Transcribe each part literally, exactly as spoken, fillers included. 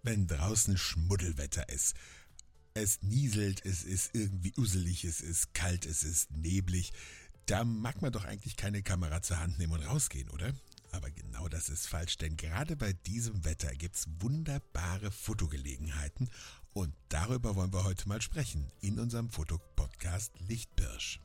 wenn draußen Schmuddelwetter ist. Es nieselt, es ist irgendwie uselig, es ist kalt, es ist neblig. Da mag man doch eigentlich keine Kamera zur Hand nehmen und rausgehen, oder? Aber genau das ist falsch, denn gerade bei diesem Wetter gibt's wunderbare Fotogelegenheiten und darüber wollen wir heute mal sprechen in unserem Fotopodcast Lichtbirsch.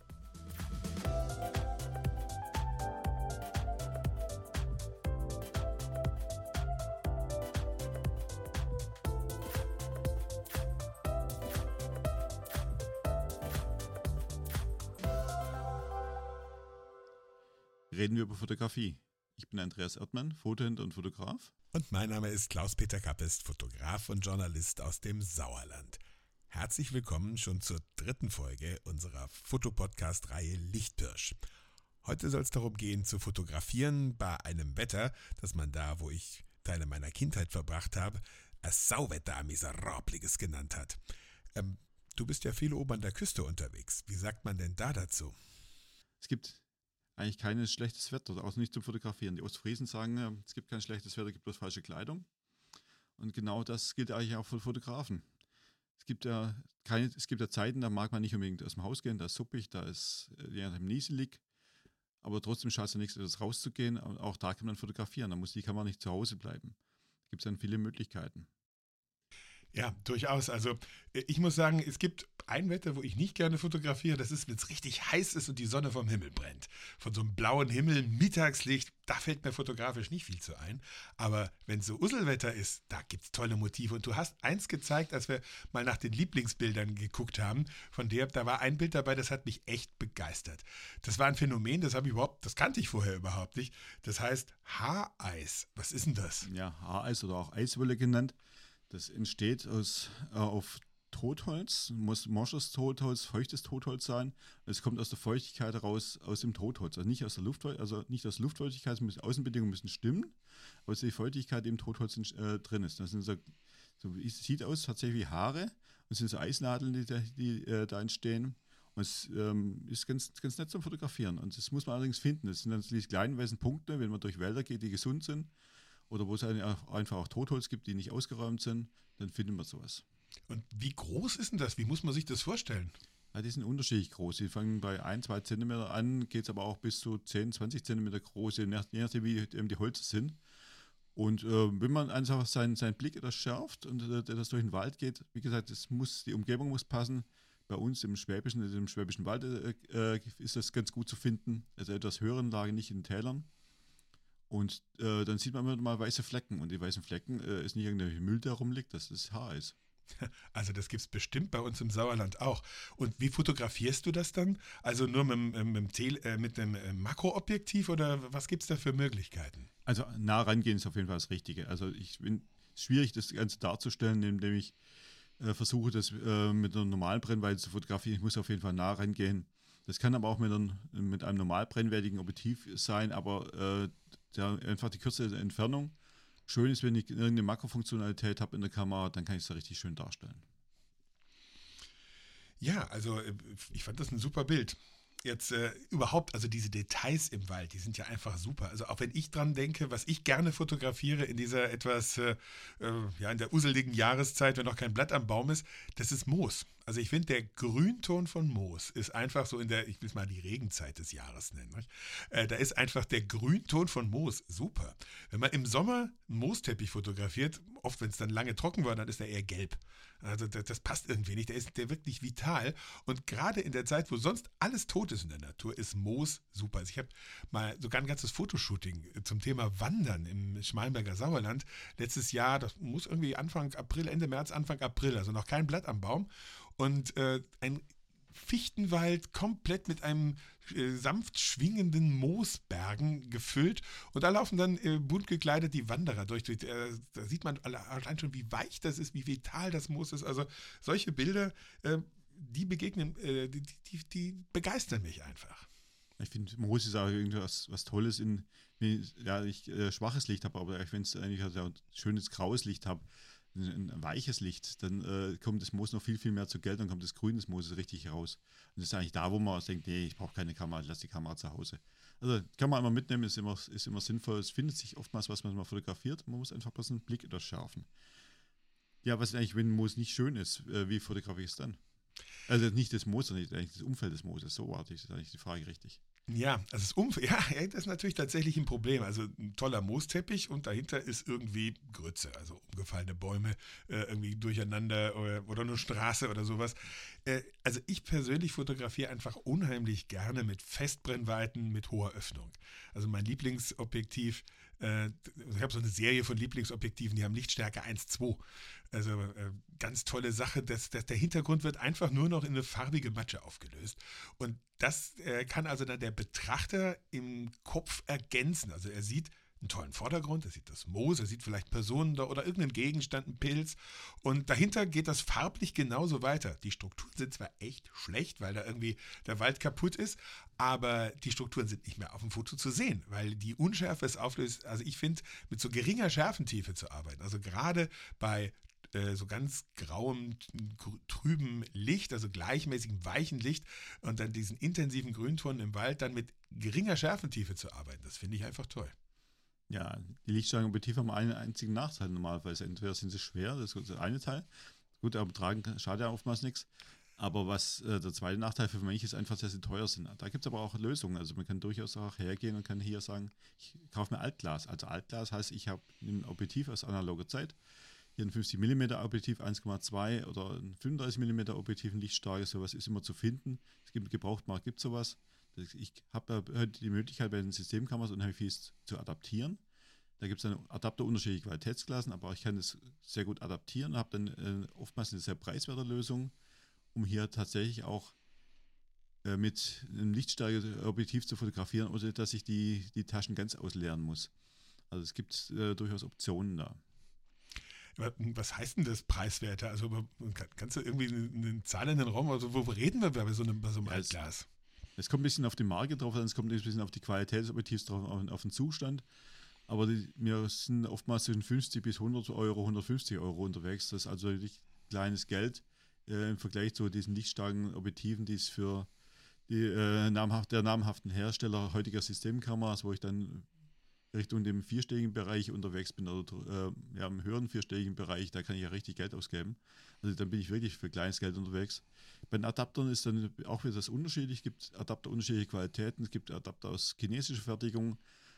Reden wir über Fotografie. Ich bin Andreas Erdmann, Fotohändler und Fotograf. Und mein Name ist Klaus-Peter Kappest, Fotograf und Journalist aus dem Sauerland. Herzlich willkommen schon zur dritten Folge unserer Fotopodcast-Reihe Lichtbirsch. Heute soll es darum gehen, zu fotografieren bei einem Wetter, das man da, wo ich Teile meiner Kindheit verbracht habe, als Sauwetter am Miserabliges genannt hat. Ähm, du bist ja viel oben an der Küste unterwegs. Wie sagt man denn da dazu? Es gibt eigentlich kein schlechtes Wetter, außer nicht zum Fotografieren. Die Ostfriesen sagen, es gibt kein schlechtes Wetter, es gibt bloß falsche Kleidung. Und genau das gilt eigentlich auch für Fotografen. Es gibt ja keine, es gibt ja Zeiten, da mag man nicht unbedingt aus dem Haus gehen, da ist suppig, da ist je nachdem nieselig. Aber trotzdem schadet es ja nichts, etwas rauszugehen. Und auch da kann man fotografieren, da muss die Kamera nicht zu Hause bleiben. Da gibt es dann viele Möglichkeiten. Ja, durchaus. Also ich muss sagen, es gibt ein Wetter, wo ich nicht gerne fotografiere. Das ist, wenn es richtig heiß ist und die Sonne vom Himmel brennt. Von so einem blauen Himmel, Mittagslicht, da fällt mir fotografisch nicht viel zu ein. Aber wenn so Usselwetter ist, da gibt es tolle Motive. Und du hast eins gezeigt, als wir mal nach den Lieblingsbildern geguckt haben. Von der, da war ein Bild dabei, das hat mich echt begeistert. Das war ein Phänomen, das habe ich überhaupt, das kannte ich vorher überhaupt nicht. Das heißt Haareis. Was ist denn das? Ja, Haareis oder auch Eiswolle genannt. Das entsteht aus, äh, auf Totholz, muss morsches Totholz, feuchtes Totholz sein. Es kommt aus der Feuchtigkeit heraus, aus dem Totholz, also nicht aus der Luft, also nicht aus Luftfeuchtigkeit, es müssen, Außenbedingungen müssen stimmen, aber die Feuchtigkeit, die im Totholz äh, drin ist. Das sind so, so, es sieht aus tatsächlich wie Haare und es sind so Eisnadeln, die, da, die äh, da entstehen. Und es ähm, ist ganz, ganz nett zum Fotografieren. Und das muss man allerdings finden. Das sind dann diese kleinen weißen Punkte, wenn man durch Wälder geht, die gesund sind. Oder wo es einfach auch Totholz gibt, die nicht ausgeräumt sind, dann findet man sowas. Und wie groß ist denn das? Wie muss man sich das vorstellen? Ja, die sind unterschiedlich groß. Die fangen bei ein, zwei Zentimeter an, geht es aber auch bis zu zehn, zwanzig Zentimeter groß, je nachdem wie die Holze sind. Und äh, wenn man einfach seinen, seinen Blick etwas schärft und äh, das durch den Wald geht, wie gesagt, es muss, die Umgebung muss passen. Bei uns im Schwäbischen, im Schwäbischen Wald äh, ist das ganz gut zu finden. Also etwas höheren Lagen, nicht in den Tälern. Und äh, dann sieht man immer mal weiße Flecken. Und die weißen Flecken äh, ist nicht irgendein Müll, der rumliegt, das ist Haareis. Also das gibt es bestimmt bei uns im Sauerland auch. Und wie fotografierst du das dann? Also nur mit, mit, mit, Tele, äh, mit einem Makroobjektiv oder was gibt es da für Möglichkeiten? Also nah rangehen ist auf jeden Fall das Richtige. Also ich bin schwierig, das Ganze darzustellen, indem ich äh, versuche, das äh, mit einer normalen Brennweite zu fotografieren. Ich muss auf jeden Fall nah rangehen. Das kann aber auch mit, ein, mit einem normal brennwertigen Objektiv sein, aber äh, ja, einfach die kürzere Entfernung. Schön ist, wenn ich irgendeine Makrofunktionalität habe in der Kamera, dann kann ich es da richtig schön darstellen. Ja, also ich fand das ein super Bild. Jetzt äh, überhaupt, also diese Details im Wald, die sind ja einfach super. Also auch wenn ich dran denke, was ich gerne fotografiere in dieser etwas, äh, äh, ja, in der useligen Jahreszeit, wenn noch kein Blatt am Baum ist, das ist Moos. Also ich finde, der Grünton von Moos ist einfach so in der, ich will es mal die Regenzeit des Jahres nennen, nicht? Äh, da ist einfach der Grünton von Moos super. Wenn man im Sommer einen Moosteppich fotografiert, oft wenn es dann lange trocken war, dann ist er eher gelb. Also das, das passt irgendwie nicht, der ist der wirklich vital. Und gerade in der Zeit, wo sonst alles tot ist in der Natur, ist Moos super. Also ich habe mal sogar ein ganzes Fotoshooting zum Thema Wandern im Schmalenberger Sauerland letztes Jahr, das muss irgendwie Anfang April, Ende März, Anfang April, also noch kein Blatt am Baum. Und äh, ein Fichtenwald komplett mit einem äh, sanft schwingenden Moosbergen gefüllt. Und da laufen dann äh, bunt gekleidet die Wanderer durch. durch äh, da sieht man allein schon, wie weich das ist, wie vital das Moos ist. Also solche Bilder, äh, die begegnen, äh, die, die, die begeistern mich einfach. Ich finde, Moos ist auch irgendwas was Tolles, in, ja, ich äh, schwaches Licht habe, aber wenn es eigentlich also ein schönes graues Licht habe, ein weiches Licht, dann äh, kommt das Moos noch viel, viel mehr zur Geltung, dann kommt das Grün des Mooses richtig raus. Und das ist eigentlich da, wo man denkt, nee, ich brauche keine Kamera, ich lasse die Kamera zu Hause. Also kann man immer mitnehmen, ist immer, ist immer sinnvoll. Es findet sich oftmals, was man mal fotografiert, man muss einfach bloß einen Blick etwas schärfen. Ja, was eigentlich, wenn ein Moos nicht schön ist, äh, wie fotografierst du dann? Also nicht das Moos, sondern eigentlich das Umfeld des Mooses. So warte ich, ist eigentlich die Frage richtig. Ja, also das Umfeld, ja, ja, das ist natürlich tatsächlich ein Problem. Also ein toller Moosteppich und dahinter ist irgendwie Grütze, also umgefallene Bäume, äh, irgendwie durcheinander oder, oder eine Straße oder sowas. Äh, also ich persönlich fotografiere einfach unheimlich gerne mit Festbrennweiten, mit hoher Öffnung. Also mein Lieblingsobjektiv, äh, ich habe so eine Serie von Lieblingsobjektiven, die haben Lichtstärke eins Komma zwei. Also äh, ganz tolle Sache, dass, dass der Hintergrund wird einfach nur noch in eine farbige Matsche aufgelöst. Und das äh, kann also dann der Betrachter im Kopf ergänzen. Also er sieht einen tollen Vordergrund, er sieht das Moos, er sieht vielleicht Personen da oder irgendeinen Gegenstand, einen Pilz. Und dahinter geht das farblich genauso weiter. Die Strukturen sind zwar echt schlecht, weil da irgendwie der Wald kaputt ist, aber die Strukturen sind nicht mehr auf dem Foto zu sehen, weil die Unschärfe es auflöst. Also ich finde, mit so geringer Schärfentiefe zu arbeiten, also gerade bei äh, so ganz grauem, trübem Licht, also gleichmäßigem weichen Licht und dann diesen intensiven Grünton im Wald, dann mit geringer Schärfentiefe zu arbeiten, das finde ich einfach toll. Ja, die Lichtstärkenobjektive haben einen einzigen Nachteil normalerweise. Entweder sind sie schwer, das ist der eine Teil. Gut, aber tragen schadet ja oftmals nichts. Aber was äh, der zweite Nachteil für mich ist einfach, dass sie teuer sind. Da gibt es aber auch Lösungen. Also man kann durchaus auch hergehen und kann hier sagen, ich kaufe mir Altglas. Also Altglas heißt, ich habe ein Objektiv aus analoger Zeit. Hier ein fünfzig Millimeter Objektiv eins Komma zwei oder ein fünfunddreißig Millimeter Objektiv, ein Lichtstarkes, sowas ist immer zu finden. Es gibt im Gebrauchtmarkt gibt sowas. Ich habe da die Möglichkeit, bei den Systemkameras unheimlich viel zu adaptieren. Da gibt es dann Adapter unterschiedliche Qualitätsklassen, aber ich kann das sehr gut adaptieren und habe dann äh, oftmals eine sehr preiswerte Lösung, um hier tatsächlich auch äh, mit einem lichtstarken Objektiv zu fotografieren, ohne dass ich die, die Taschen ganz ausleeren muss. Also es gibt äh, durchaus Optionen da. Was heißt denn das preiswerter? Also kannst du irgendwie eine Zahl in den Raum, also wo reden wir bei so einem, bei so einem Ja, Altglas? Es, es kommt ein bisschen auf die Marke drauf an, es kommt ein bisschen auf die Qualität des Objektivs drauf, auf, auf den Zustand. Aber die, wir sind oftmals zwischen fünfzig bis hundert Euro, hundertfünfzig Euro unterwegs. Das ist also wirklich kleines Geld äh, im Vergleich zu diesen lichtstarken Objektiven, die es für die äh, namhaft, der namhaften Hersteller heutiger Systemkameras, wo ich dann Richtung dem vierstelligen Bereich unterwegs bin oder äh, ja, im höheren vierstelligen Bereich, da kann ich ja richtig Geld ausgeben. Also dann bin ich wirklich für kleines Geld unterwegs. Bei den Adaptern ist dann auch wieder das unterschiedlich. Es gibt Adapter unterschiedliche Qualitäten. Es gibt Adapter aus chinesischer Fertigung,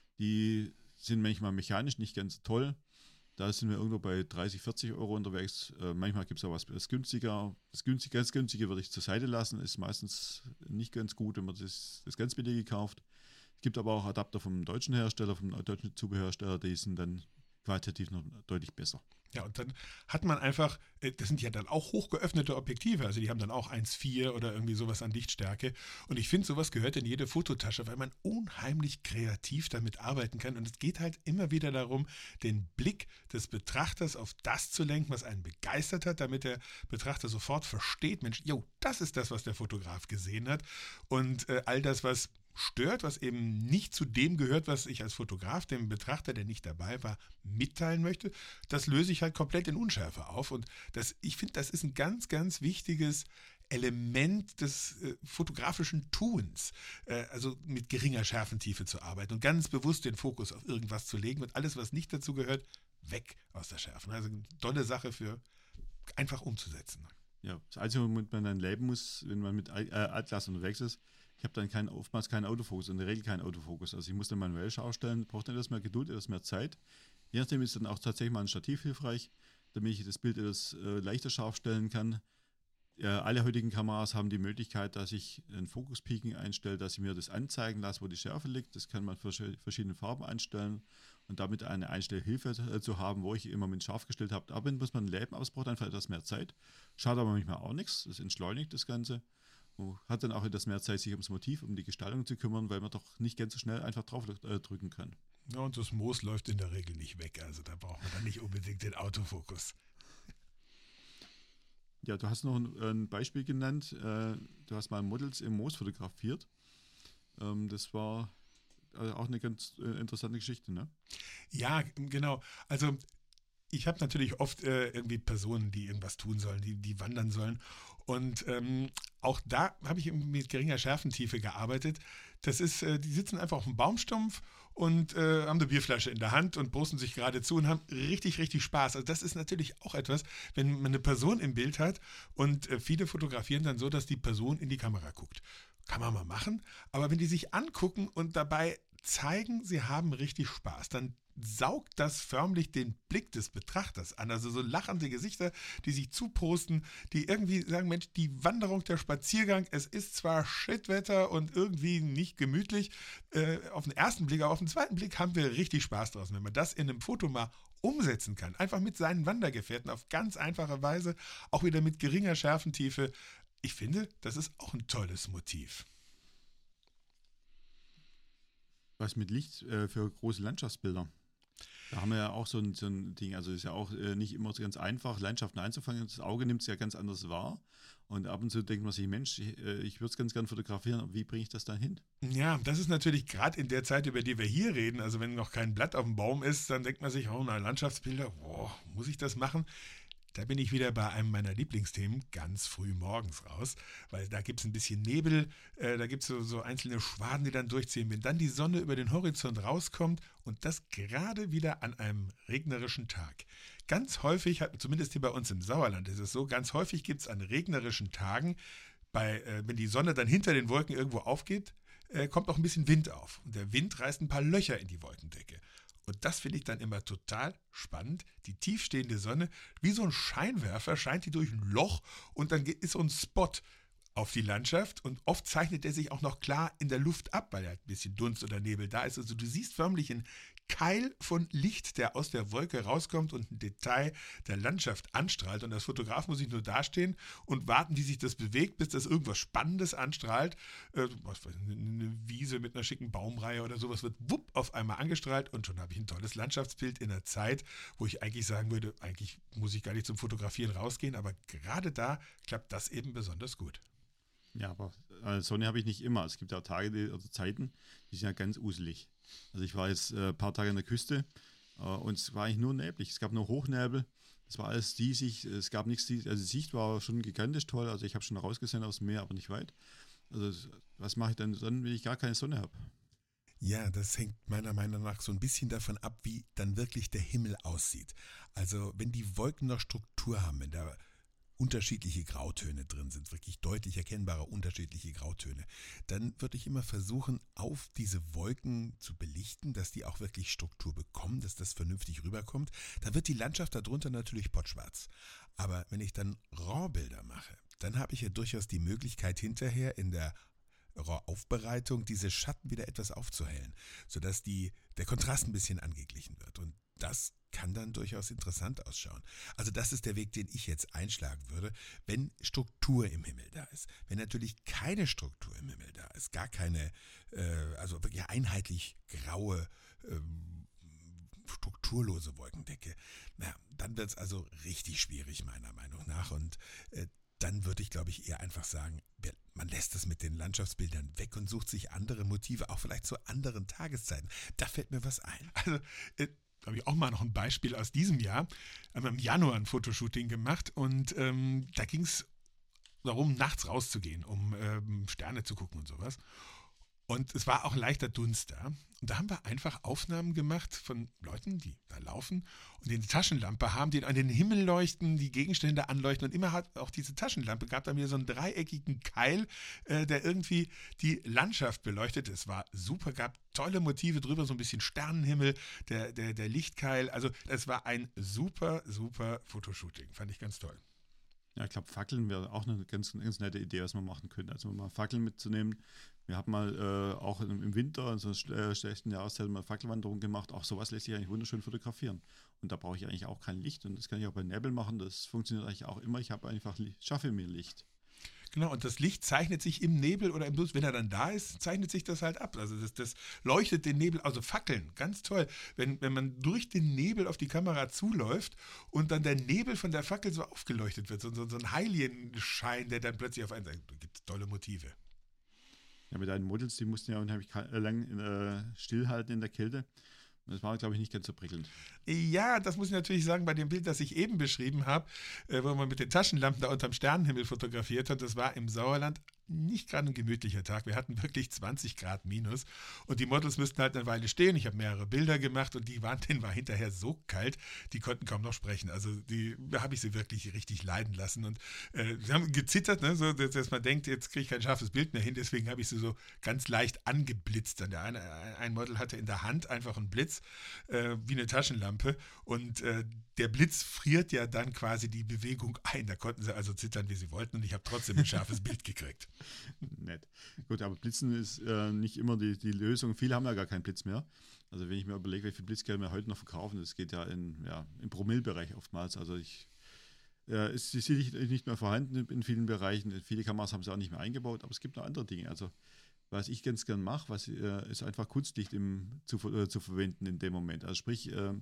die sind manchmal mechanisch nicht ganz toll. Da sind wir irgendwo bei dreißig, vierzig Euro unterwegs. Äh, manchmal gibt es auch was das günstiger. Das günstige, ganz günstige würde ich zur Seite lassen. Ist meistens nicht ganz gut, wenn man das, das ganz billige kauft. Es gibt aber auch Adapter vom deutschen Hersteller, vom deutschen Zubehörhersteller, die sind dann qualitativ noch deutlich besser. Ja, und dann hat man einfach, das sind ja dann auch hochgeöffnete Objektive, also die haben dann auch eins Komma vier oder irgendwie sowas an Lichtstärke. Und ich finde, sowas gehört in jede Fototasche, weil man unheimlich kreativ damit arbeiten kann. Und es geht halt immer wieder darum, den Blick des Betrachters auf das zu lenken, was einen begeistert hat, damit der Betrachter sofort versteht, Mensch, jo, das ist das, was der Fotograf gesehen hat. Und äh, all das, was stört, was eben nicht zu dem gehört, was ich als Fotograf dem Betrachter, der nicht dabei war, mitteilen möchte, das löse ich halt komplett in Unschärfe auf. Und das, ich finde, das ist ein ganz, ganz wichtiges Element des äh, fotografischen Tuns, äh, also mit geringer Schärfentiefe zu arbeiten und ganz bewusst den Fokus auf irgendwas zu legen und alles, was nicht dazu gehört, weg aus der Schärfe. Also eine tolle Sache für einfach umzusetzen. Ja, das Einzige, womit man dann leben muss, wenn man mit Altglas unterwegs ist, ich habe dann kein, oftmals keinen Autofokus, in der Regel keinen Autofokus. Also ich muss dann manuell scharf stellen, braucht dann etwas mehr Geduld, etwas mehr Zeit. Je nachdem ist dann auch tatsächlich mal ein Stativ hilfreich, damit ich das Bild etwas äh, leichter scharf stellen kann. Äh, alle heutigen Kameras haben die Möglichkeit, dass ich ein Fokus-Peaking einstelle, dass ich mir das anzeigen lasse, wo die Schärfe liegt. Das kann man für verschiedene Farben einstellen und damit eine Einstellhilfe äh, zu haben, wo ich immer mit scharf gestellt habe. Damit muss man leben, aber es braucht einfach etwas mehr Zeit. Schadet aber manchmal auch nichts, das entschleunigt das Ganze. Man hat dann auch etwas mehr Zeit, sich ums Motiv, um die Gestaltung zu kümmern, weil man doch nicht ganz so schnell einfach drauf äh, drücken kann. Ja, und das Moos läuft in der Regel nicht weg, also da braucht man dann nicht unbedingt den Autofokus. Ja, du hast noch ein, ein Beispiel genannt. Äh, du hast mal Models im Moos fotografiert. Ähm, das war äh, auch eine ganz äh, interessante Geschichte, ne? Ja, genau. Also ich habe natürlich oft äh, irgendwie Personen, die irgendwas tun sollen, die, die wandern sollen. Und ähm, auch da habe ich mit geringer Schärfentiefe gearbeitet. Das ist, äh, die sitzen einfach auf dem Baumstumpf und äh, haben eine Bierflasche in der Hand und posten sich gerade zu und haben richtig, richtig Spaß. Also das ist natürlich auch etwas, wenn man eine Person im Bild hat und äh, viele fotografieren dann so, dass die Person in die Kamera guckt. Kann man mal machen, aber wenn die sich angucken und dabei zeigen, sie haben richtig Spaß, dann saugt das förmlich den Blick des Betrachters an. Also so lachende Gesichter, die sich zuposten, die irgendwie sagen, Mensch, die Wanderung, der Spaziergang, es ist zwar Shitwetter und irgendwie nicht gemütlich, äh, auf den ersten Blick, aber auf den zweiten Blick haben wir richtig Spaß draus. Wenn man das in einem Foto mal umsetzen kann, einfach mit seinen Wandergefährten auf ganz einfache Weise, auch wieder mit geringer Schärfentiefe, ich finde, das ist auch ein tolles Motiv. Was mit Licht äh, für große Landschaftsbilder? Da haben wir ja auch so ein, so ein Ding, also ist ja auch äh, nicht immer so ganz einfach, Landschaften einzufangen. Das Auge nimmt es ja ganz anders wahr. Und ab und zu denkt man sich, Mensch, ich, äh, ich würde es ganz gern fotografieren, aber wie bringe ich das dann hin? Ja, das ist natürlich gerade in der Zeit, über die wir hier reden, also wenn noch kein Blatt auf dem Baum ist, dann denkt man sich, oh, na, Landschaftsbilder, boah, muss ich das machen? Da bin ich wieder bei einem meiner Lieblingsthemen ganz früh morgens raus, weil da gibt es ein bisschen Nebel, äh, da gibt es so, so einzelne Schwaden, die dann durchziehen. Wenn dann die Sonne über den Horizont rauskommt und das gerade wieder an einem regnerischen Tag. Ganz häufig, zumindest hier bei uns im Sauerland ist es so, ganz häufig gibt es an regnerischen Tagen, bei, äh, wenn die Sonne dann hinter den Wolken irgendwo aufgeht, äh, kommt auch ein bisschen Wind auf. Und der Wind reißt ein paar Löcher in die Wolkendecke. Und das finde ich dann immer total spannend. Die tiefstehende Sonne, wie so ein Scheinwerfer, scheint die durch ein Loch und dann ist so ein Spot auf die Landschaft und oft zeichnet er sich auch noch klar in der Luft ab, weil er ein bisschen Dunst oder Nebel da ist. Also du siehst förmlich einen Keil von Licht, der aus der Wolke rauskommt und ein Detail der Landschaft anstrahlt. Und als Fotograf muss ich nur dastehen und warten, wie sich das bewegt, bis das irgendwas Spannendes anstrahlt. Äh, was weiß ich, eine Wiese mit einer schicken Baumreihe oder sowas wird wupp auf einmal angestrahlt und schon habe ich ein tolles Landschaftsbild in einer Zeit, wo ich eigentlich sagen würde, eigentlich muss ich gar nicht zum Fotografieren rausgehen, aber gerade da klappt das eben besonders gut. Ja, aber äh, Sonne habe ich nicht immer. Es gibt auch Tage die, oder Zeiten, die sind ja ganz uselig. Also ich war jetzt äh, ein paar Tage an der Küste äh, und es war eigentlich nur neblig. Es gab nur Hochnebel. Es war alles diesig. Es gab nichts. Also die Sicht war schon gigantisch toll. Also ich habe schon rausgesehen aufs Meer, aber nicht weit. Also was mache ich dann dann, wenn ich gar keine Sonne habe? Ja, das hängt meiner Meinung nach so ein bisschen davon ab, wie dann wirklich der Himmel aussieht. Also wenn die Wolken noch Struktur haben, wenn da unterschiedliche Grautöne drin sind, wirklich deutlich erkennbare unterschiedliche Grautöne, dann würde ich immer versuchen, auf diese Wolken zu belichten, dass die auch wirklich Struktur bekommen, dass das vernünftig rüberkommt. Da wird die Landschaft darunter natürlich pottschwarz. Aber wenn ich dann RAW-Bilder mache, dann habe ich ja durchaus die Möglichkeit hinterher in der RAW-Aufbereitung diese Schatten wieder etwas aufzuhellen, sodass die, der Kontrast ein bisschen angeglichen wird. Und das kann dann durchaus interessant ausschauen. Also das ist der Weg, den ich jetzt einschlagen würde, wenn Struktur im Himmel da ist. Wenn natürlich keine Struktur im Himmel da ist, gar keine, äh, also wirklich einheitlich graue, ähm, strukturlose Wolkendecke, na, dann wird es also richtig schwierig meiner Meinung nach. Und äh, dann würde ich, glaube ich, eher einfach sagen, man lässt es mit den Landschaftsbildern weg und sucht sich andere Motive, auch vielleicht zu anderen Tageszeiten. Da fällt mir was ein. Also, äh, da habe ich auch mal noch ein Beispiel aus diesem Jahr. Haben wir im Januar ein Fotoshooting gemacht und ähm, da ging es darum, nachts rauszugehen, um ähm, Sterne zu gucken und sowas. Und es war auch ein leichter Dunst da. Und da haben wir einfach Aufnahmen gemacht von Leuten, die da laufen und die eine Taschenlampe haben, die an den Himmel leuchten, die Gegenstände anleuchten. Und immer hat auch diese Taschenlampe, gab da mir so einen dreieckigen Keil, äh, der irgendwie die Landschaft beleuchtet. Es war super, gab tolle Motive drüber, so ein bisschen Sternenhimmel, der, der, der Lichtkeil. Also es war ein super, super Fotoshooting. Fand ich ganz toll. Ja, ich glaube, Fackeln wäre auch eine ganz, ganz nette Idee, was man machen könnte. Also mal Fackeln mitzunehmen. Wir haben mal äh, auch im Winter, in so einer äh, schlechten Jahreszeit, mal Fackelwanderung gemacht. Auch sowas lässt sich eigentlich wunderschön fotografieren. Und da brauche ich eigentlich auch kein Licht. Und das kann ich auch bei Nebel machen. Das funktioniert eigentlich auch immer. Ich habe einfach, schaffe mir Licht. Genau, und das Licht zeichnet sich im Nebel oder im Blut, wenn er dann da ist, zeichnet sich das halt ab. Also das, das leuchtet den Nebel, also Fackeln, ganz toll. Wenn, wenn man durch den Nebel auf die Kamera zuläuft und dann der Nebel von der Fackel so aufgeleuchtet wird, so, so, so ein Heiligenschein, der dann plötzlich auf einen, da gibt es tolle Motive. Ja, mit deinen Models, die mussten ja unheimlich lang äh, stillhalten in der Kälte. Das war, glaube ich, nicht ganz so prickelnd. Ja, das muss ich natürlich sagen, bei dem Bild, das ich eben beschrieben habe, äh, wo man mit den Taschenlampen da unterm Sternenhimmel fotografiert hat, das war im Sauerland nicht gerade ein gemütlicher Tag. Wir hatten wirklich zwanzig Grad minus und die Models müssten halt eine Weile stehen. Ich habe mehrere Bilder gemacht und die waren, denen war hinterher so kalt, die konnten kaum noch sprechen. Also die, da habe ich sie wirklich richtig leiden lassen und äh, sie haben gezittert, ne, so, dass, dass man denkt, jetzt kriege ich kein scharfes Bild mehr hin. Deswegen habe ich sie so ganz leicht angeblitzt. Und der eine, ein Model hatte in der Hand einfach einen Blitz, äh, wie eine Taschenlampe und äh, der Blitz friert ja dann quasi die Bewegung ein. Da konnten sie also zittern, wie sie wollten und ich habe trotzdem ein scharfes Bild gekriegt. Nett. Gut, aber Blitzen ist äh, nicht immer die, die Lösung. Viele haben ja gar keinen Blitz mehr. Also wenn ich mir überlege, wie viel Blitzgeld wir heute noch verkaufen, das geht ja, in, ja im Promillbereich oftmals. Also ich, äh, es ist nicht, nicht mehr vorhanden in vielen Bereichen. Viele Kameras haben sie auch nicht mehr eingebaut, aber es gibt noch andere Dinge. Also was ich ganz gern mache, was äh, ist einfach Kunstlicht im, zu, äh, zu verwenden in dem Moment. Also sprich, äh,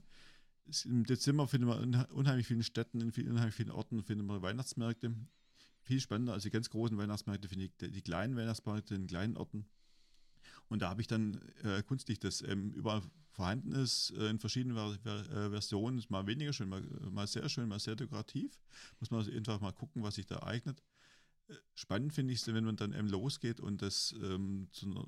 im Dezember finden wir in unheimlich vielen Städten, in vielen, unheimlich vielen Orten finden wir Weihnachtsmärkte. Viel spannender als die ganz großen Weihnachtsmärkte finde ich die, die kleinen Weihnachtsmärkte in kleinen Orten. Und da habe ich dann äh, Kunstlicht, das ähm, überall vorhanden ist, äh, in verschiedenen Ver Ver Versionen. Ist mal weniger schön, mal, mal sehr schön, mal sehr dekorativ. Muss man also einfach mal gucken, was sich da eignet. Äh, spannend finde ich es, wenn man dann eben losgeht und das ähm, zu einer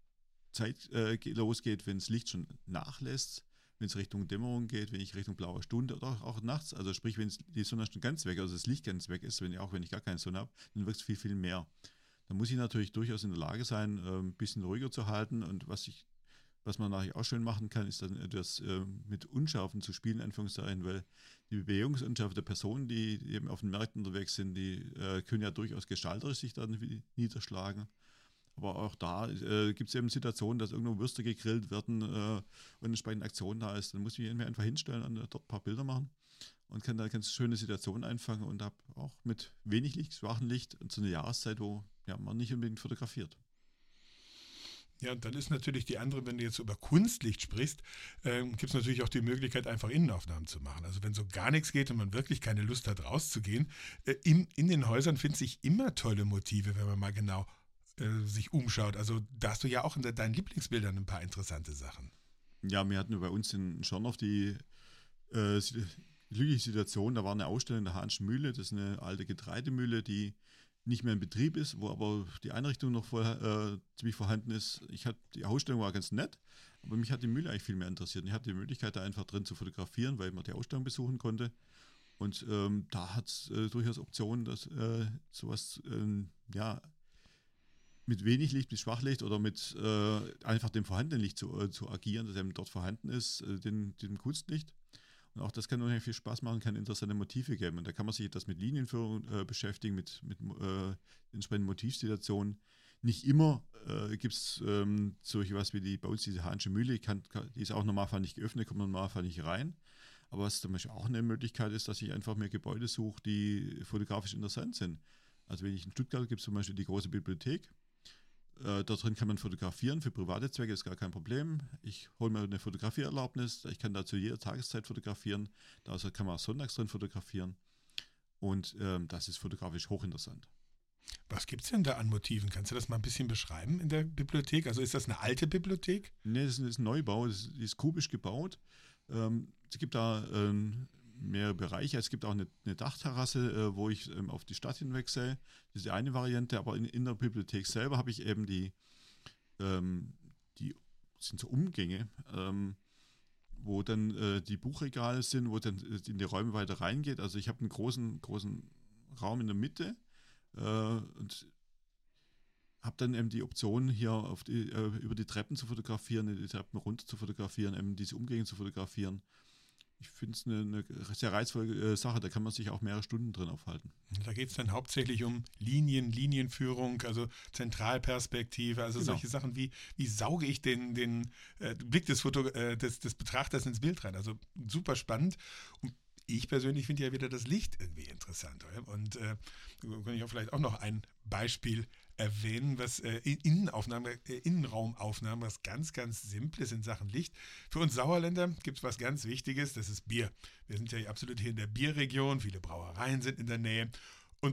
Zeit äh, losgeht, wenn das Licht schon nachlässt, wenn es Richtung Dämmerung geht, wenn ich Richtung blaue Stunde oder auch, auch nachts, also sprich, wenn die Sonne schon ganz weg, also das Licht ganz weg ist, wenn ich, auch wenn ich gar keine Sonne habe, dann wirkt es viel, viel mehr. Da muss ich natürlich durchaus in der Lage sein, äh, ein bisschen ruhiger zu halten und was ich, was man nachher auch schön machen kann, ist dann etwas äh, mit Unschärfen zu spielen, in Anführungszeichen, weil die Bewegungsunschärfe der Personen, die eben auf den Märkten unterwegs sind, die äh, können ja durchaus gestalterisch sich dann niederschlagen. Aber auch da äh, gibt es eben Situationen, dass irgendwo Würste gegrillt werden äh, und entsprechende Aktion da ist. Dann muss ich mich einfach hinstellen und dort ein paar Bilder machen und kann da ganz schöne Situationen einfangen und habe auch mit wenig Licht, schwachem Licht und zu einer Jahreszeit, wo ja, man nicht unbedingt fotografiert. Ja, und dann ist natürlich die andere, wenn du jetzt über Kunstlicht sprichst, ähm, gibt es natürlich auch die Möglichkeit, einfach Innenaufnahmen zu machen. Also wenn so gar nichts geht und man wirklich keine Lust hat, rauszugehen, äh, in, in den Häusern finden sich immer tolle Motive, wenn man mal genau äh, sich umschaut. Also da hast du ja auch in de deinen Lieblingsbildern ein paar interessante Sachen. Ja, wir hatten bei uns in Schorndorf die äh, glückliche Situation, da war eine Ausstellung in der Hahnschen Mühle, das ist eine alte Getreidemühle, die nicht mehr in Betrieb ist, wo aber die Einrichtung noch voll, äh, ziemlich vorhanden ist. Ich hatte, die Ausstellung war ganz nett, aber mich hat die Mühle eigentlich viel mehr interessiert. Und ich hatte die Möglichkeit, da einfach drin zu fotografieren, weil man die Ausstellung besuchen konnte. Und ähm, da hat es äh, durchaus Optionen, dass äh, sowas äh, ja, mit wenig Licht, mit Schwachlicht oder mit äh, einfach dem vorhandenen Licht zu, äh, zu agieren, das eben dort vorhanden ist, äh, dem, dem Kunstlicht. Und auch das kann unheimlich viel Spaß machen, kann interessante Motive geben. Und da kann man sich etwas mit Linienführung äh, beschäftigen, mit, mit äh, entsprechenden Motivsituationen. Nicht immer äh, gibt es ähm, solche was wie die, bei uns diese Hahnsche Mühle, kann, kann, die ist auch normalerweise nicht geöffnet, kommt man normalerweise nicht rein. Aber was zum Beispiel auch eine Möglichkeit ist, dass ich einfach mir Gebäude suche, die fotografisch interessant sind. Also wenn ich in Stuttgart gibt es zum Beispiel die große Bibliothek. Äh, dort drin kann man fotografieren, für private Zwecke ist gar kein Problem. Ich hole mir eine Fotografieerlaubnis, ich kann da zu jeder Tageszeit fotografieren, da kann man auch sonntags drin fotografieren und ähm, das ist fotografisch hochinteressant. Was gibt es denn da an Motiven? Kannst du das mal ein bisschen beschreiben in der Bibliothek? Also ist das eine alte Bibliothek? Nee, das ist ein Neubau, das ist, die ist kubisch gebaut. Ähm, es gibt da ähm, mehrere Bereiche. Es gibt auch eine, eine Dachterrasse, äh, wo ich ähm, auf die Stadt hinweg sehe. Das ist die eine Variante, aber in, in der Bibliothek selber habe ich eben die, ähm, die sind so Umgänge, ähm, wo dann äh, die Buchregale sind, wo dann in die Räume weiter reingeht. Also ich habe einen großen, großen Raum in der Mitte äh, und habe dann eben die Option, hier auf die, äh, über die Treppen zu fotografieren, die Treppen runter zu fotografieren, eben diese Umgänge zu fotografieren. Ich finde es eine, eine sehr reizvolle äh, Sache, da kann man sich auch mehrere Stunden drin aufhalten. Da geht es dann hauptsächlich um Linien, Linienführung, also Zentralperspektive, also Genau. solche Sachen wie, wie sauge ich den, den äh, Blick des, Foto, äh, des, des Betrachters ins Bild rein. Also super spannend. Und ich persönlich finde ja wieder das Licht irgendwie interessant. Oder? Und äh, kann ich auch vielleicht auch noch ein Beispiel erwähnen, was äh, Innenaufnahme, äh, Innenraumaufnahmen, was ganz, ganz Simples in Sachen Licht. Für uns Sauerländer gibt es was ganz Wichtiges, das ist Bier. Wir sind ja absolut hier in der Bierregion, viele Brauereien sind in der Nähe und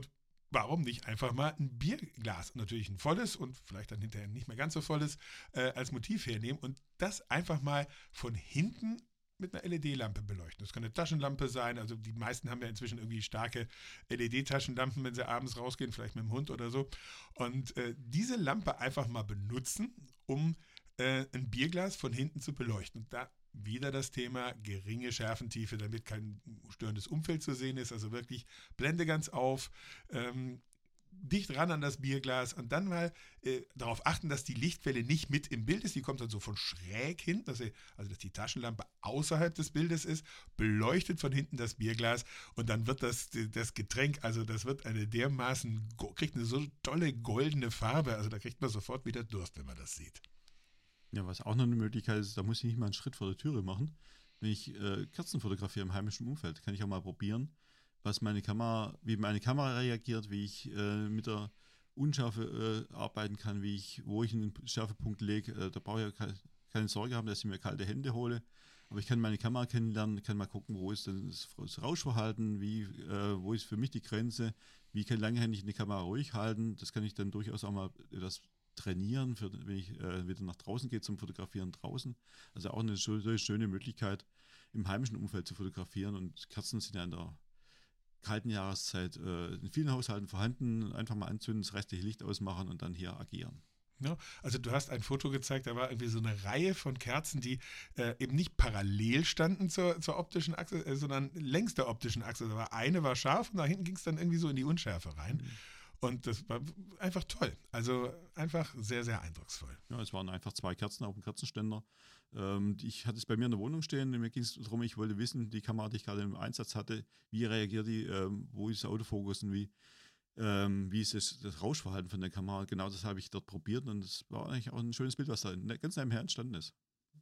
warum nicht einfach mal ein Bierglas, natürlich ein volles und vielleicht dann hinterher nicht mehr ganz so volles, äh, als Motiv hernehmen und das einfach mal von hinten mit einer L E D-Lampe beleuchten. Das kann eine Taschenlampe sein, also die meisten haben ja inzwischen irgendwie starke L E D-Taschenlampen, wenn sie abends rausgehen, vielleicht mit dem Hund oder so. Und äh, diese Lampe einfach mal benutzen, um äh, ein Bierglas von hinten zu beleuchten. Und da wieder das Thema geringe Schärfentiefe, damit kein störendes Umfeld zu sehen ist. Also wirklich Blende ganz auf, ähm, dicht ran an das Bierglas und dann mal äh, darauf achten, dass die Lichtquelle nicht mit im Bild ist. Die kommt dann so von schräg hin, dass sie, also dass die Taschenlampe außerhalb des Bildes ist, beleuchtet von hinten das Bierglas und dann wird das, das Getränk, also das wird eine dermaßen, kriegt eine so tolle goldene Farbe, also da kriegt man sofort wieder Durst, wenn man das sieht. Ja, was auch noch eine Möglichkeit ist, da muss ich nicht mal einen Schritt vor der Türe machen. Wenn ich äh, Kerzen fotografiere im heimischen Umfeld, kann ich auch mal probieren, was meine Kamera, wie meine Kamera reagiert, wie ich äh, mit der Unschärfe äh, arbeiten kann, wie ich, wo ich einen Schärfepunkt lege. Äh, da brauche ich ja keine, keine Sorge haben, dass ich mir kalte Hände hole. Aber ich kann meine Kamera kennenlernen, kann mal gucken, wo ist denn das, das Rauschverhalten, wie, äh, wo ist für mich die Grenze, wie kann lange kann ich eine Kamera ruhig halten. Das kann ich dann durchaus auch mal das trainieren, für, wenn ich äh, wieder nach draußen gehe zum Fotografieren draußen. Also auch eine so, schöne Möglichkeit, im heimischen Umfeld zu fotografieren. Und Kerzen sind ja in der kalten Jahreszeit äh, in vielen Haushalten vorhanden. Einfach mal anzünden, das restliche Licht ausmachen und dann hier agieren. Ja, also du hast ein Foto gezeigt, da war irgendwie so eine Reihe von Kerzen, die äh, eben nicht parallel standen zur, zur optischen Achse, äh, sondern längs der optischen Achse. Da war eine war scharf und da hinten ging es dann irgendwie so in die Unschärfe rein. Mhm. Und das war einfach toll. Also einfach sehr, sehr eindrucksvoll. Ja, es waren einfach zwei Kerzen auf dem Kerzenständer. Ähm, ich hatte es bei mir in der Wohnung stehen. Mir ging es darum, ich wollte wissen, die Kamera, die ich gerade im Einsatz hatte, wie reagiert die, ähm, wo ist der Autofokus und wie, ähm, wie ist das, das Rauschverhalten von der Kamera. Genau das habe ich dort probiert und es war eigentlich auch ein schönes Bild, was da ganz nebenher entstanden ist.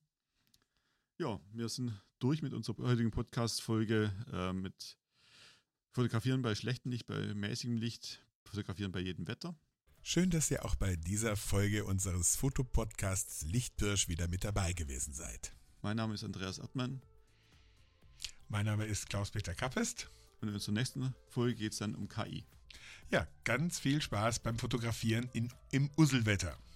Ja, wir sind durch mit unserer heutigen Podcast-Folge äh, mit Fotografieren bei schlechtem Licht, bei mäßigem Licht, Fotografieren bei jedem Wetter. Schön, dass ihr auch bei dieser Folge unseres Fotopodcasts Lichtpirsch wieder mit dabei gewesen seid. Mein Name ist Andreas Erdmann. Mein Name ist Klaus-Peter Kappest. Und in unserer nächsten Folge geht es dann um K I. Ja, ganz viel Spaß beim Fotografieren in, im Usselwetter.